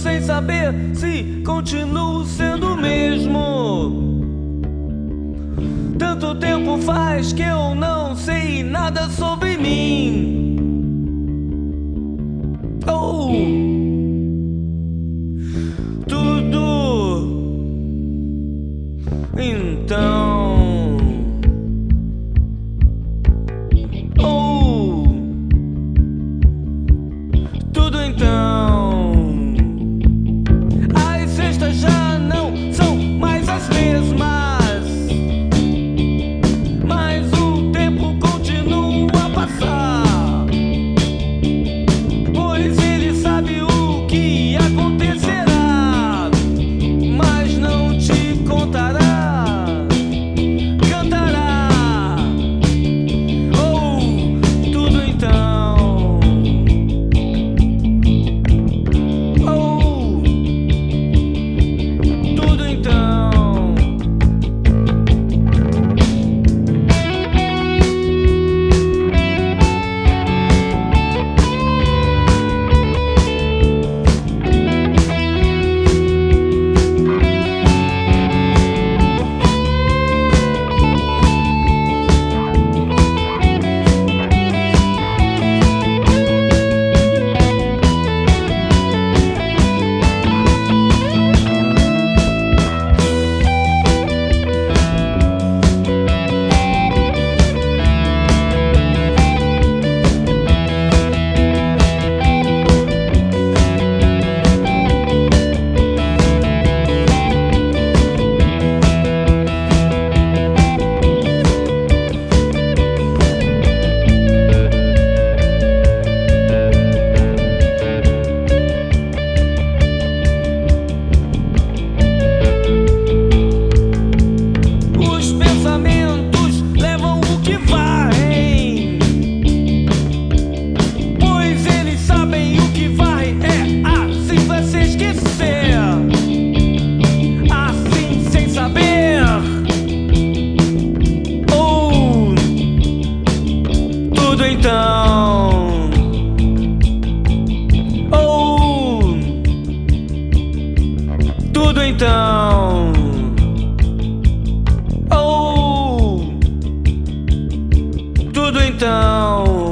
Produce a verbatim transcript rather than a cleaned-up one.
sem saber se continuo sendo o mesmo. Tanto tempo faz que eu não sei nada sobre mim. Oh, tudo então. Oh, tudo então. As cestas já não são mais as mesmas, mas o tempo continua a passar, pois ele sabe o que acontecerá, mas não te contará, cantará. Oh, tudo então. Oh, tudo então. Tudo então. Oh, tudo então. Oh, tudo então.